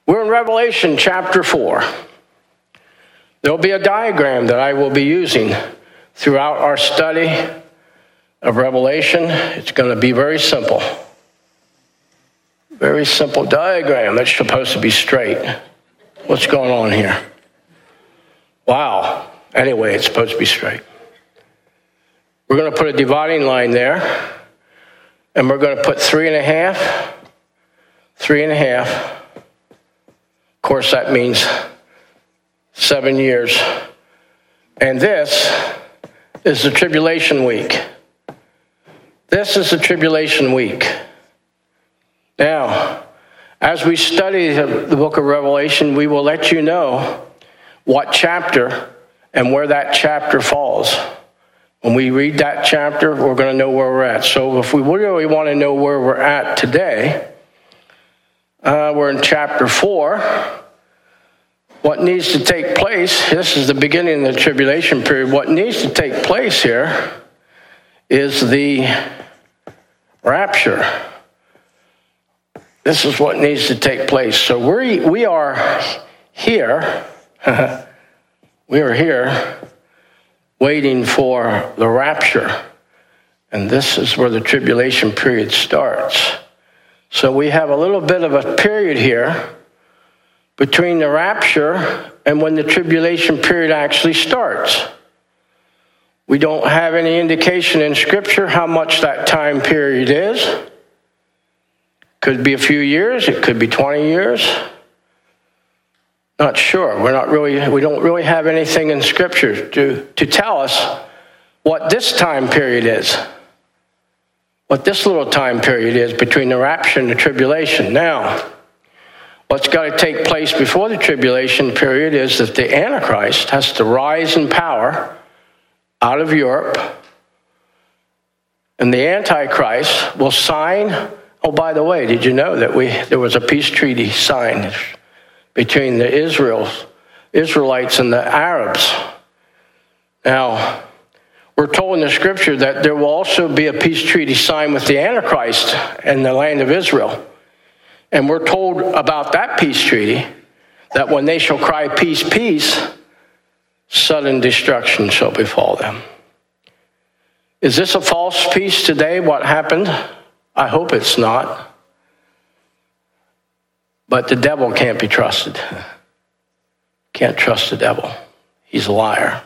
We're in Revelation chapter 4. There'll be a diagram that I will be using throughout our study of Revelation. It's going to be very simple. Very simple diagram that's supposed to be straight. What's going on here? Wow. Anyway, it's supposed to be straight. We're going to put a dividing line there, and we're going to put 3.5, 3.5. Of course, that means 7 years. And this is the tribulation week. This is the tribulation week. Now, as we study the book of Revelation, we will let you know what chapter and where that chapter falls. When we read that chapter, we're going to know where we're at. So if we really want to know where we're at today, we're in chapter 4. What needs to take place, this is the beginning of the tribulation period. What needs to take place here is the rapture. This is what needs to take place. So we are here. We are here waiting for the rapture. And this is where the tribulation period starts. So we have a little bit of a period here between the rapture and when the tribulation period actually starts. We don't have any indication in Scripture how much that time period is. Could be a few years, it could be 20 years. Not sure. We don't really have anything in Scripture to tell us what this time period is. What this little time period is between the rapture and the tribulation. Now, what's got to take place before the tribulation period is that the Antichrist has to rise in power out of Europe. And the Antichrist will sign. Oh, by the way, did you know that there was a peace treaty signed between the Israelites and the Arabs? Now, we're told in the Scripture that there will also be a peace treaty signed with the Antichrist and the land of Israel. And we're told about that peace treaty that when they shall cry, peace, peace, sudden destruction shall befall them. Is this a false peace today, what happened? I hope it's not. But the devil can't be trusted. Can't trust the devil. He's a liar.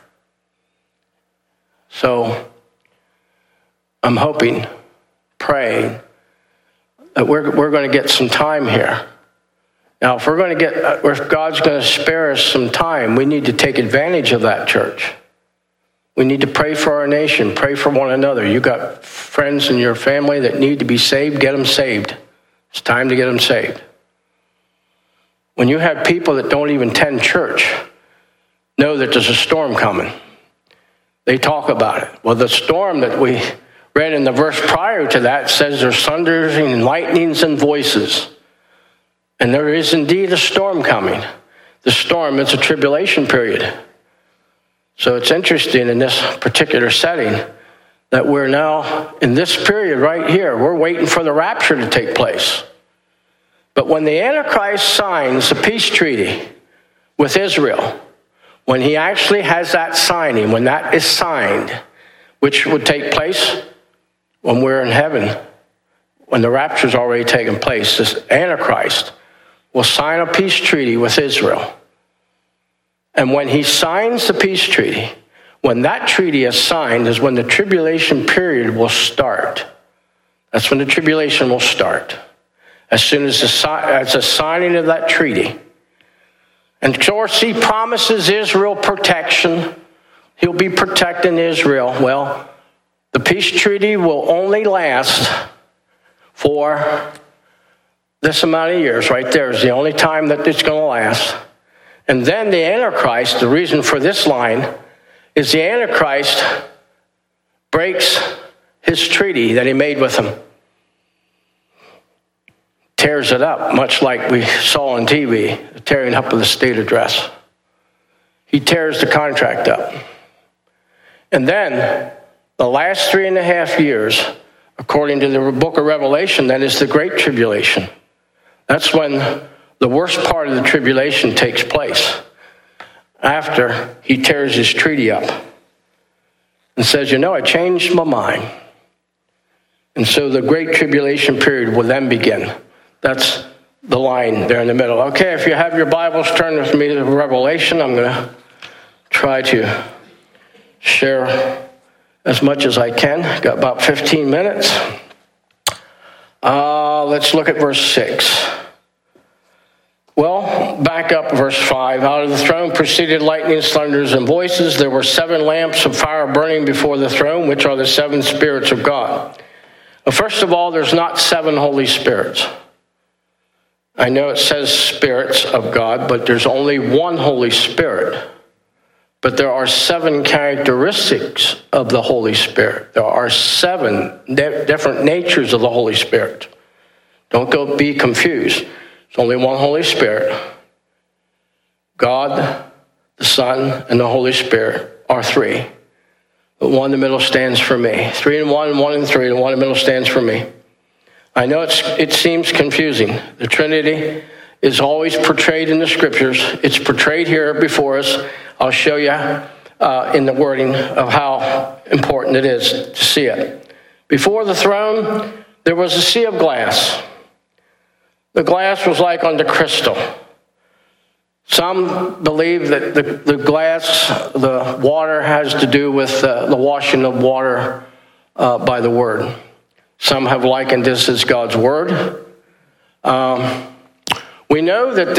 So I'm hoping, praying, that we're going to get some time here. Now, if God's going to spare us some time, we need to take advantage of that, church. We need to pray for our nation, pray for one another. You got friends in your family that need to be saved, get them saved. It's time to get them saved. When you have people that don't even attend church, know that there's a storm coming. They talk about it. Well, the storm that we read in the verse prior to that says there's thunders and lightnings and voices. And there is indeed a storm coming. The storm is a tribulation period. So it's interesting in this particular setting that we're now in this period right here. We're waiting for the rapture to take place. But when the Antichrist signs a peace treaty with Israel, when he actually has that signing, when that is signed, which would take place when we're in heaven, when the rapture's already taken place, this Antichrist will sign a peace treaty with Israel. And when he signs the peace treaty, when that treaty is signed is when the tribulation period will start. That's when the tribulation will start. As soon as the signing of that treaty. And of course, he promises Israel protection. He'll be protecting Israel. Well, the peace treaty will only last for this amount of years. Right there is the only time that it's going to last. And then the Antichrist, the reason for this line, is the Antichrist breaks his treaty that he made with them. Tears it up, much like we saw on TV, the tearing up of the state address. He tears the contract up. And then the last 3.5 years, according to the book of Revelation, that is the Great Tribulation. That's when The worst part of the tribulation takes place after he tears his treaty up and says, I changed my mind. And so the great tribulation period will then begin. That's the line there in the middle. Okay, if you have your Bibles, turn with me to Revelation. I'm going to try to share as much as I can. Got about 15 minutes. Let's look at verse 6. Well, back up verse 5. Out of the throne proceeded lightnings, thunders, and voices. There were 7 lamps of fire burning before the throne, which are the 7 spirits of God. Well, first of all, there's not 7 Holy Spirits. I know it says spirits of God, but there's only one Holy Spirit. But there are 7 characteristics of the Holy Spirit. There are 7 different natures of the Holy Spirit. Don't be confused. It's only one Holy Spirit. God, the Son, and the Holy Spirit are 3. The one in the middle stands for me. 3 and 1, 1 and 3. The one in the middle stands for me. I know it seems confusing. The Trinity is always portrayed in the Scriptures. It's portrayed here before us. I'll show you in the wording of how important it is to see it. Before the throne, there was a sea of glass. The glass was like unto crystal. Some believe that the glass, the water, has to do with the washing of water by the Word. Some have likened this as God's Word. We know that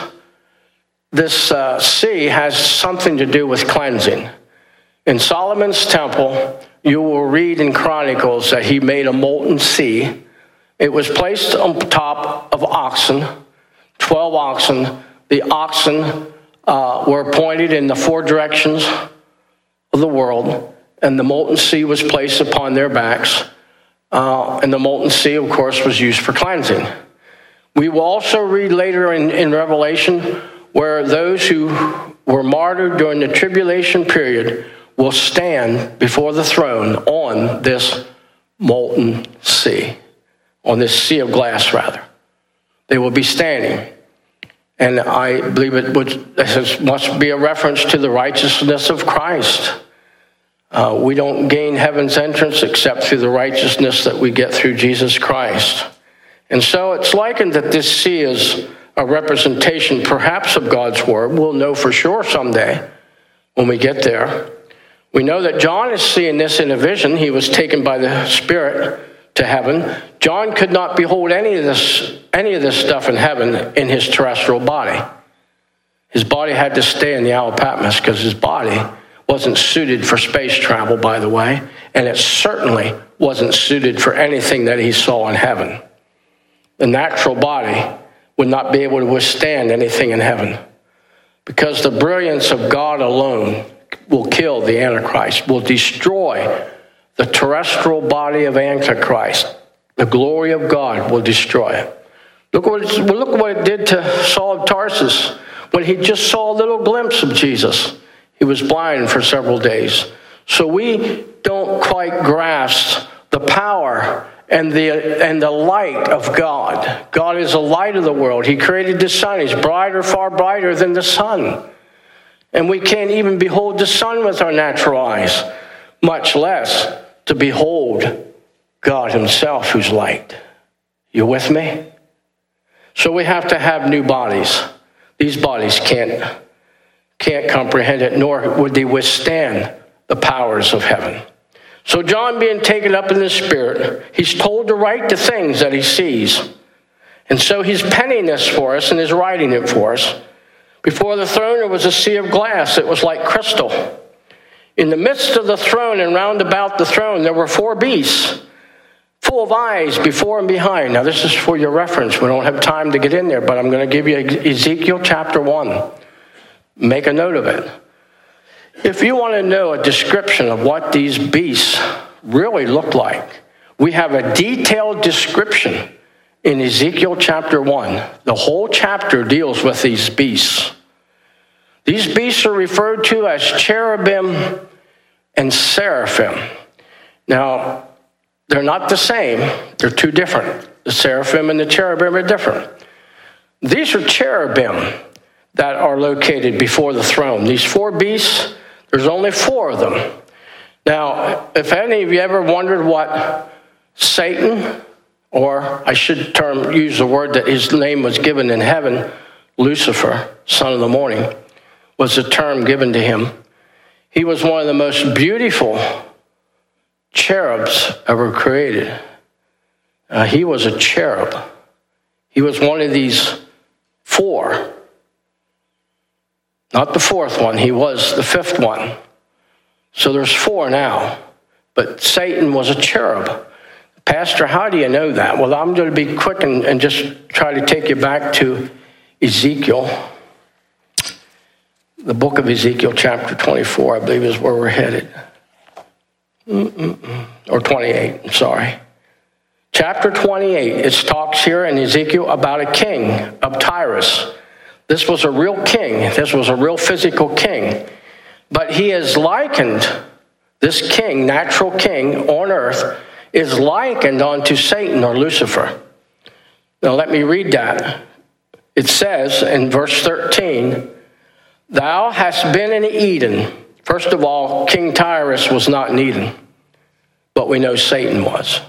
this sea has something to do with cleansing. In Solomon's temple, you will read in Chronicles that he made a molten sea. It was placed on top of oxen, 12 oxen. The oxen were pointed in the 4 directions of the world, and the molten sea was placed upon their backs. And the molten sea, of course, was used for cleansing. We will also read later in Revelation where those who were martyred during the tribulation period will stand before the throne on this molten sea, on this sea of glass, rather. They will be standing. And I believe this must be a reference to the righteousness of Christ. We don't gain heaven's entrance except through the righteousness that we get through Jesus Christ. And so it's likened that this sea is a representation perhaps of God's Word. We'll know for sure someday when we get there. We know that John is seeing this in a vision. He was taken by the Spirit to heaven. John could not behold any of this stuff in heaven in his terrestrial body. His body had to stay in the Isle of Patmos because his body wasn't suited for space travel, by the way, and it certainly wasn't suited for anything that he saw in heaven. The natural body would not be able to withstand anything in heaven because the brilliance of God alone will kill the Antichrist, will destroy the terrestrial body of Antichrist. The glory of God will destroy it. Look what it did to Saul of Tarsus when he just saw a little glimpse of Jesus. He was blind for several days. So we don't quite grasp the power and the light of God. God is the light of the world. He created the sun. He's brighter, far brighter than the sun. And we can't even behold the sun with our natural eyes, much less to behold God himself who's light. You with me? So we have to have new bodies. These bodies can't comprehend it, nor would they withstand the powers of heaven. So John, being taken up in the Spirit, he's told to write the things that he sees. And so he's penning this for us and is writing it for us. Before the throne there was a sea of glass. It was like crystal. In the midst of the throne and round about the throne there were 4 beasts, full of eyes before and behind. Now this is for your reference. We don't have time to get in there, but I'm going to give you Ezekiel chapter 1. Make a note of it. If you want to know a description of what these beasts really look like, we have a detailed description in Ezekiel chapter 1. The whole chapter deals with these beasts. These beasts are referred to as cherubim and seraphim. Now, they're not the same. They're 2 different. The seraphim and the cherubim are different. These are cherubim that are located before the throne. These four beasts, there's only four of them. Now, if any of you ever wondered what Satan, or I should use the word that his name was given in heaven, Lucifer, son of the morning, was the term given to him. He was one of the most beautiful cherubs ever created. He was a cherub. He was one of these four. Not the fourth one. He was the fifth one. So there's four now. But Satan was a cherub. Pastor, how do you know that? Well, I'm going to be quick and just try to take you back to Ezekiel. The book of Ezekiel, chapter 24, I believe is where we're headed. Or 28, I'm sorry. Chapter 28, it talks here in Ezekiel about a king of Tyrus. This was a real king. This was a real physical king. But he is likened, this king, natural king on earth, is likened unto Satan or Lucifer. Now let me read that. It says in verse 13, thou hast been in Eden. First of all, King Tyrus was not in Eden, but we know Satan was.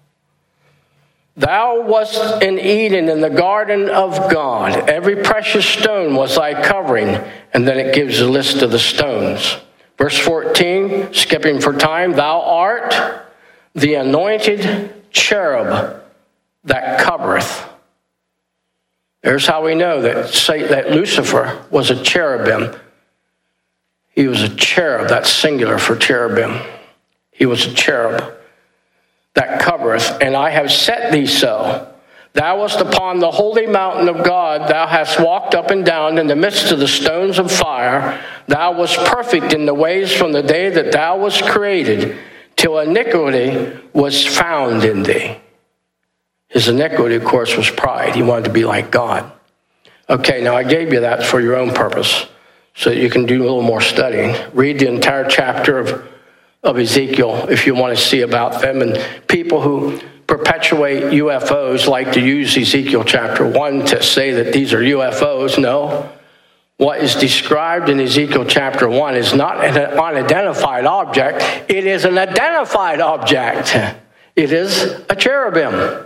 Thou wast in Eden in the garden of God. Every precious stone was thy covering. And then it gives a list of the stones. Verse 14, skipping for time, thou art the anointed cherub that covereth. There's how we know that Lucifer was a cherubim. He was a cherub. That's singular for cherubim. He was a cherub that covereth, and I have set thee so. Thou wast upon the holy mountain of God. Thou hast walked up and down in the midst of the stones of fire. Thou wast perfect in the ways from the day that thou wast created, till iniquity was found in thee. His iniquity, of course, was pride. He wanted to be like God. Okay, now I gave you that for your own purpose, so that you can do a little more studying. Read the entire chapter of Ezekiel if you want to see about them. And people who perpetuate UFOs like to use Ezekiel chapter 1 to say that these are UFOs. No. What is described in Ezekiel chapter 1 is not an unidentified object. It is an identified object. It is a cherubim.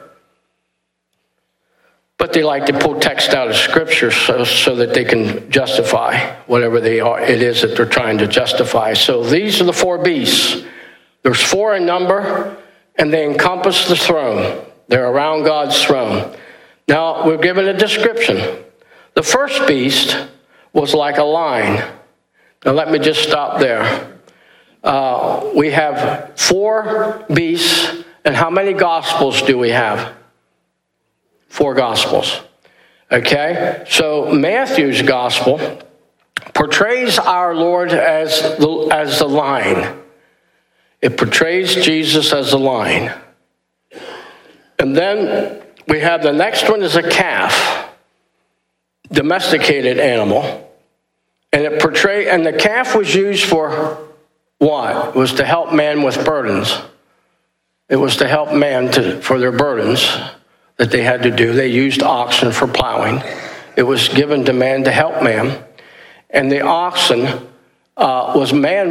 But they like to pull text out of Scripture so that they can justify whatever it is that they're trying to justify. So these are the four beasts. There's four in number, and they encompass the throne. They're around God's throne. Now, we're given a description. The first beast was like a lion. Now, let me just stop there. We have four beasts, and how many gospels do we have? 4 gospels. Okay? So Matthew's gospel portrays our Lord as the lion. It portrays Jesus as a lion. And then we have the next one is a calf, domesticated animal. And the calf was used for what? It was to help man with burdens. It was to help man for their burdens that they had to do. They used oxen for plowing. It was given to man to help man. And the oxen was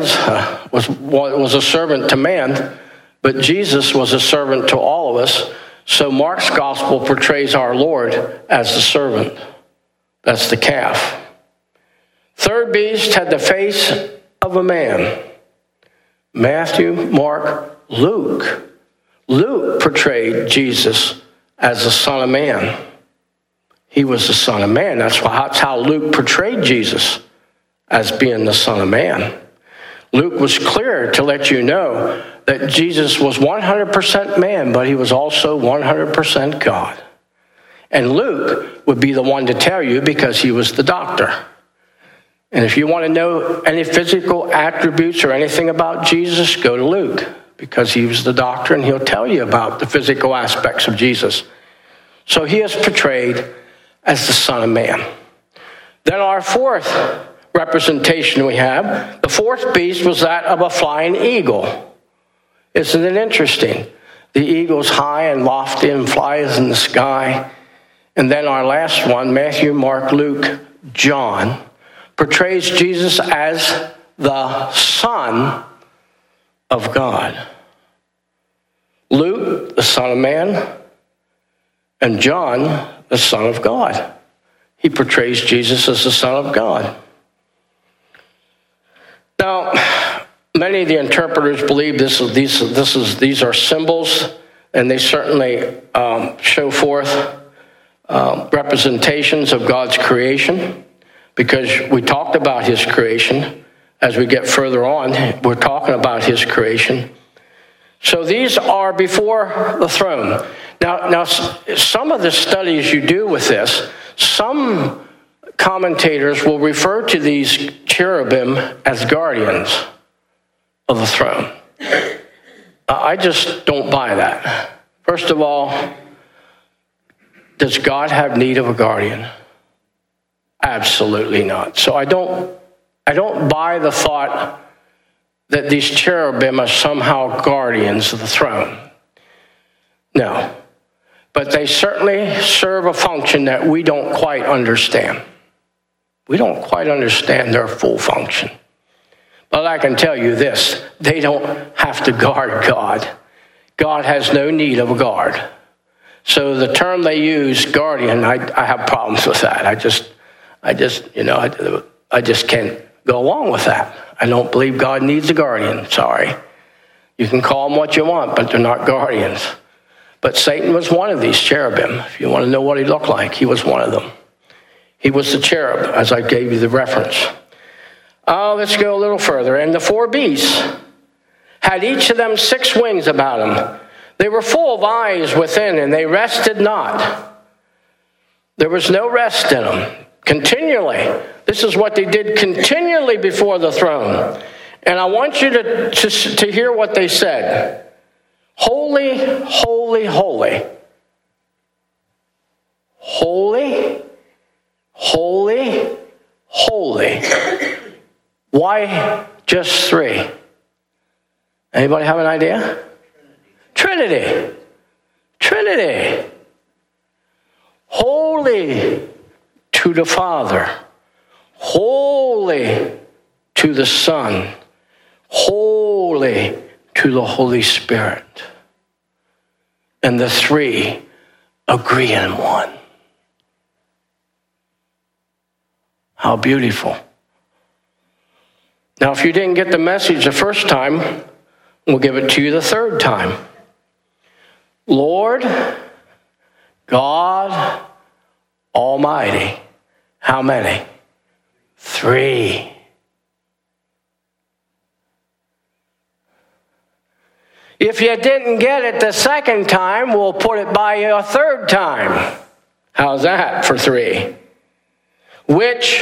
a servant to man, but Jesus was a servant to all of us. So Mark's gospel portrays our Lord as the servant. That's the calf. Third beast had the face of a man. Matthew, Mark, Luke. Luke portrayed Jesus as the Son of Man. He was the Son of Man. That's how Luke portrayed Jesus, as being the Son of Man. Luke was clear to let you know that Jesus was 100% man, but he was also 100% God. And Luke would be the one to tell you because he was the doctor. And if you want to know any physical attributes or anything about Jesus, go to Luke, because he was the doctor and he'll tell you about the physical aspects of Jesus. So he is portrayed as the Son of Man. Then our fourth representation we have, the fourth beast was that of a flying eagle. Isn't it interesting? The eagle's high and lofty and flies in the sky. And then our last one, Matthew, Mark, Luke, John, portrays Jesus as the Son of God. Luke, the Son of Man, and John, the Son of God. He portrays Jesus as the Son of God. Now, many of the interpreters believe these are symbols, and they certainly show forth representations of God's creation, because we talked about his creation. As we get further on, we're talking about his creation. So these are before the throne. Now, some of the studies you do with this, some commentators will refer to these cherubim as guardians of the throne. I just don't buy that. First of all, does God have need of a guardian? Absolutely not. So I don't buy the thought that these cherubim are somehow guardians of the throne. No. But they certainly serve a function that we don't quite understand. We don't quite understand their full function. But I can tell you this, they don't have to guard God. God has no need of a guard. So the term they use, guardian, I have problems with that. I just can't go along with that. I don't believe God needs a guardian. Sorry. You can call them what you want, but they're not guardians. But Satan was one of these cherubim. If you want to know what he looked like, he was one of them. He was the cherub, as I gave you the reference. Let's go a little further. And the 4 beasts had each of them 6 wings about them. They were full of eyes within, and they rested not. There was no rest in them. Continually. This is what they did continually before the throne. And I want you to hear what they said. Holy, holy, holy. Holy, holy, holy. Why just 3? Anybody have an idea? Trinity. Trinity. Holy to the Father. Holy to the Son. Holy to the Holy Spirit. And the 3 agree in one. How beautiful. Now, if you didn't get the message the first time, we'll give it to you the third time. Lord God Almighty. How many? 3. If you didn't get it the second time, we'll put it by you a third time. How's that for 3? Which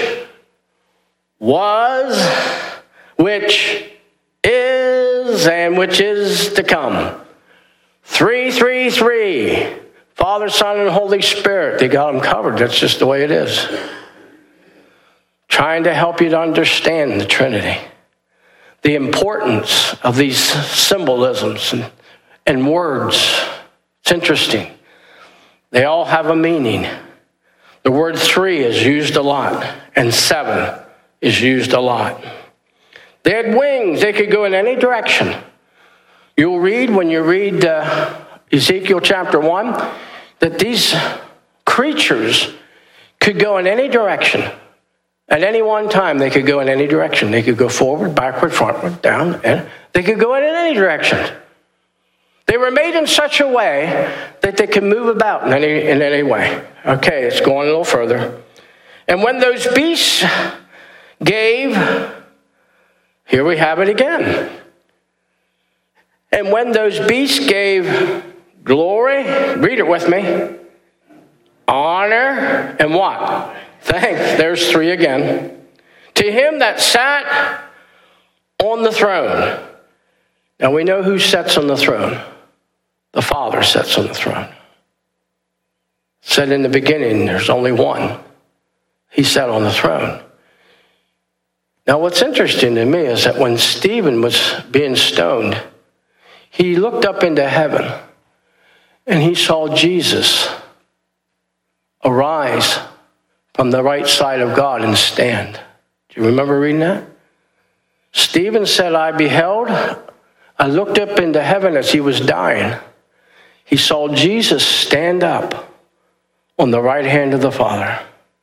was, which is, and which is to come. 3, 3, 3. Father, Son, and Holy Spirit. They got them covered. That's just the way it is. Trying to help you to understand the Trinity. The importance of these symbolisms and words. It's interesting. They all have a meaning. The word 3 is used a lot, and 7 is used a lot. They had wings. They could go in any direction. You'll read, when you read Ezekiel chapter 1, that these creatures could go in any direction. At any one time, they could go in any direction. They could go forward, backward, frontward, down, and they could go in any direction. They were made in such a way that they could move about in any way. Okay, it's going a little further. And when those beasts gave, here we have it again. And when those beasts gave glory, read it with me, honor, and what? Thanks, there's 3 again. To him that sat on the throne. Now we know who sits on the throne. The Father sits on the throne. Said in the beginning, there's only one. He sat on the throne. Now what's interesting to me is that when Stephen was being stoned, he looked up into heaven and he saw Jesus arise from the right side of God and stand. Do you remember reading that? Stephen said, I looked up into heaven as he was dying. He saw Jesus stand up on the right hand of the Father.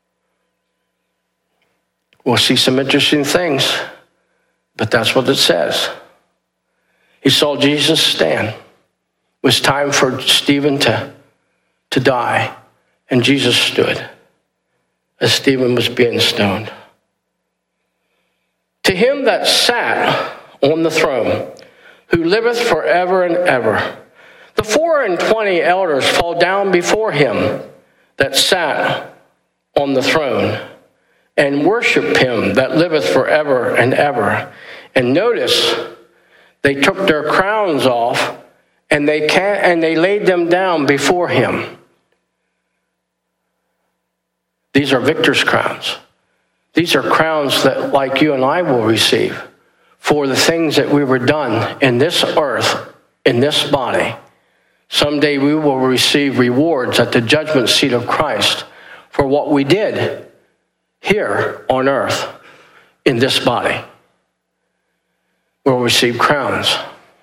We'll see some interesting things, but that's what it says. He saw Jesus stand. It was time for Stephen to die, and Jesus stood as Stephen was being stoned. To him that sat on the throne, who liveth forever and ever, the 24 elders fall down before him that sat on the throne, and worship him that liveth forever and ever. And notice, they took their crowns off, and they laid them down before him. These are victor's crowns. These are crowns that, like you and I, will receive for the things that we were done in this earth, in this body. Someday we will receive rewards at the judgment seat of Christ for what we did here on earth in this body. We'll receive crowns.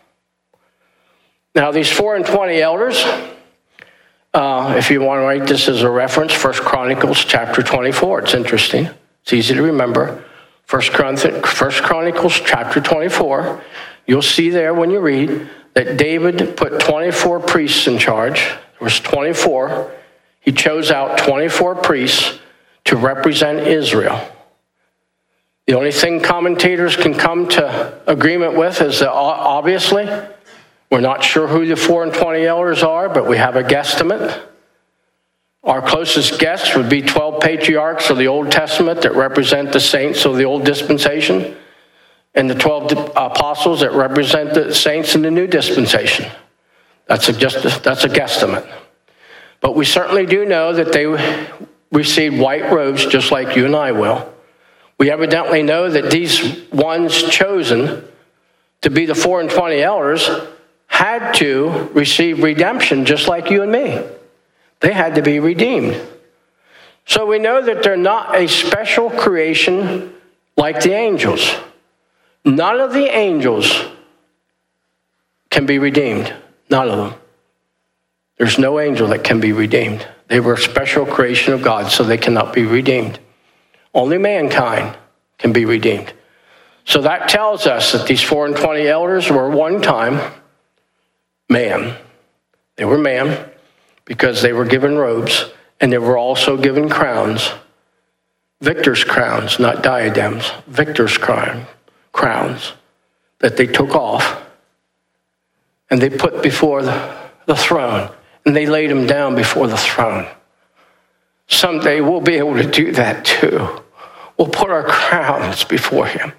Now, these 24 elders, if you want to write this as a reference, 1 Chronicles chapter 24. It's interesting. It's easy to remember. 1 Chronicles chapter 24. You'll see there when you read that David put 24 priests in charge. There was 24. He chose out 24 priests to represent Israel. The only thing commentators can come to agreement with is that obviously we're not sure who the 24 elders are, but we have a guesstimate. Our closest guess would be 12 patriarchs of the Old Testament that represent the saints of the Old Dispensation, and the 12 apostles that represent the saints in the New Dispensation. That's a guesstimate. But we certainly do know that they received white robes just like you and I will. We evidently know that these ones chosen to be the 24 elders had to receive redemption just like you and me. They had to be redeemed. So we know that they're not a special creation like the angels. None of the angels can be redeemed. None of them. There's no angel that can be redeemed. They were a special creation of God, so they cannot be redeemed. Only mankind can be redeemed. So that tells us that these 24 elders were one time man. They were man because they were given robes, and they were also given crowns. Victor's crowns, not diadems. Victor's crowns that they took off and they put before the throne, and they laid them down before the throne. Someday we'll be able to do that too. We'll put our crowns before him.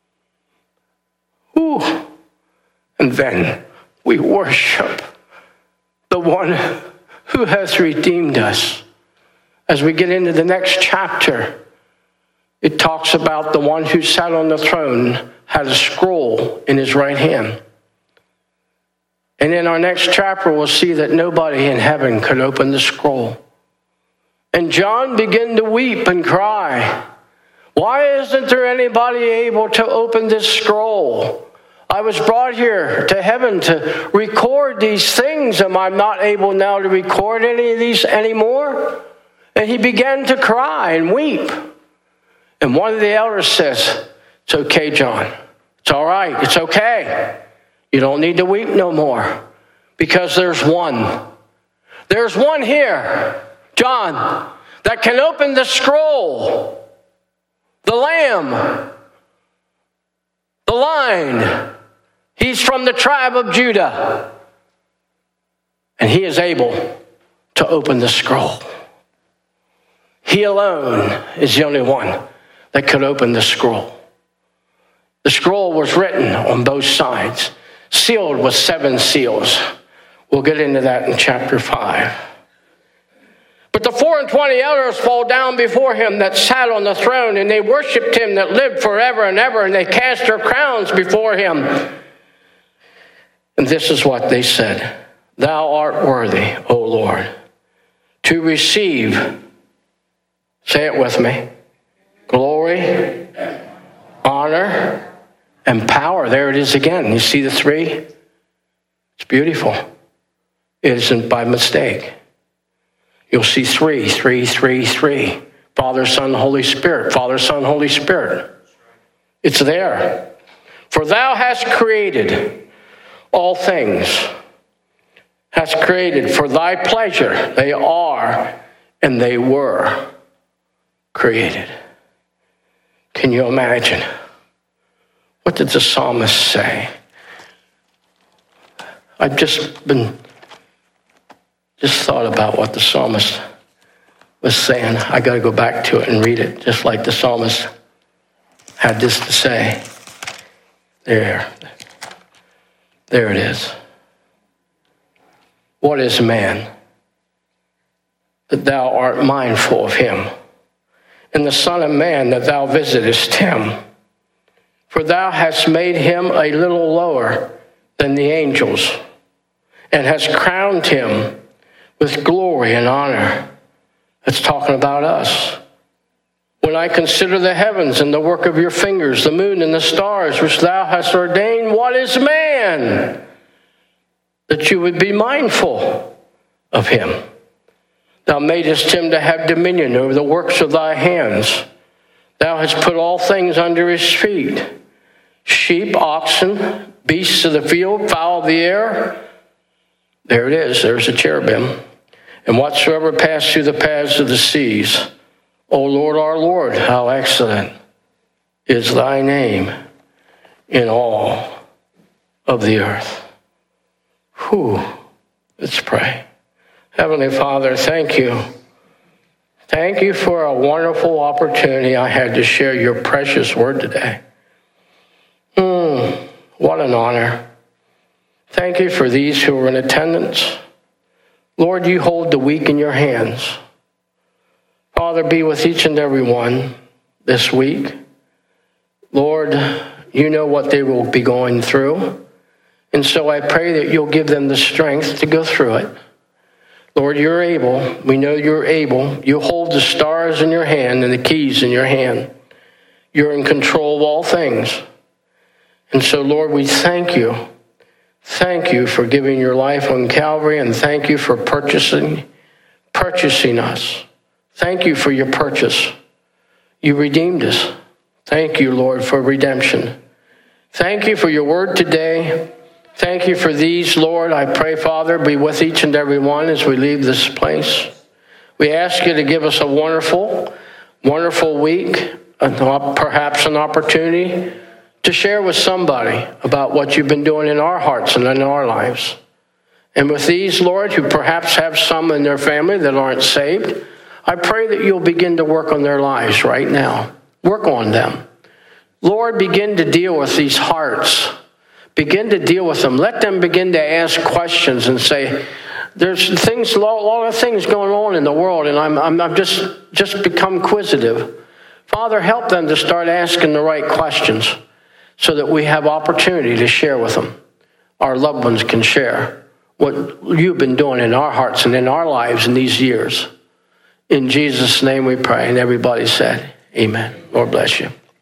Ooh. And then we worship the one who has redeemed us. As we get into the next chapter, it talks about the one who sat on the throne had a scroll in his right hand. And in our next chapter, we'll see that nobody in heaven could open the scroll. And John began to weep and cry, "Why isn't there anybody able to open this scroll? I was brought here to heaven to record these things, and I'm not able now to record any of these anymore." And he began to cry and weep. And one of the elders says, "It's okay, John. It's all right. It's okay. You don't need to weep no more, because there's one. There's one here, John, that can open the scroll. The Lamb, the Lion. He's from the tribe of Judah. And he is able to open the scroll. He alone is the only one that could open the scroll. The scroll was written on both sides, sealed with 7 seals. We'll get into that in chapter 5. But the 24 elders fall down before him that sat on the throne, and they worshiped him that lived forever and ever, and they cast their crowns before him. And this is what they said: "Thou art worthy, O Lord, to receive Say it with me. Glory, honor, and power. There it is again. You see the three? It's beautiful. It isn't by mistake. You'll see three. Father, Son, Holy Spirit. Father, Son, Holy Spirit. It's there. For thou hast created all things. Hast created for thy pleasure. They are and they were created. Can you imagine? What did the psalmist say? I've just thought about what the psalmist was saying. I got to go back to it and read it, just like the psalmist had this to say. There it is. What is man, that thou art mindful of him, and the Son of Man, that thou visitest him? For thou hast made him a little lower than the angels, and hast crowned him with glory and honor. That's talking about us. When I consider the heavens and the work of your fingers, the moon and the stars, which thou hast ordained, what is man, that you would be mindful of him? Thou madest him to have dominion over the works of thy hands. Thou hast put all things under his feet, sheep, oxen, beasts of the field, fowl of the air. There it is. There's a cherubim. And whatsoever pass through the paths of the seas. O Lord, our Lord, how excellent is thy name in all of the earth. Whew. Let's pray. Heavenly Father, thank you. Thank you for a wonderful opportunity I had to share your precious word today. What an honor. Thank you for these who are in attendance. Lord, you hold the weak in your hands. Father, be with each and every one this week. Lord, you know what they will be going through. And so I pray that you'll give them the strength to go through it. Lord, you're able. We know you're able. You hold the stars in your hand and the keys in your hand. You're in control of all things. And so, Lord, we thank you. Thank you for giving your life on Calvary, and thank you for purchasing us. Thank you for your purchase. You redeemed us. Thank you, Lord, for redemption. Thank you for your word today. Thank you for these, Lord. I pray, Father, be with each and every one as we leave this place. We ask you to give us a wonderful, wonderful week, perhaps an opportunity to share with somebody about what you've been doing in our hearts and in our lives. And with these, Lord, who perhaps have some in their family that aren't saved, I pray that you'll begin to work on their lives right now. Work on them. Lord, begin to deal with these hearts. Begin to deal with them. Let them begin to ask questions and say, there's a lot of things going on in the world, and I'm just become inquisitive. Father, help them to start asking the right questions so that we have opportunity to share with them. Our loved ones can share what you've been doing in our hearts and in our lives in these years. In Jesus' name we pray. And everybody said, amen. Lord bless you.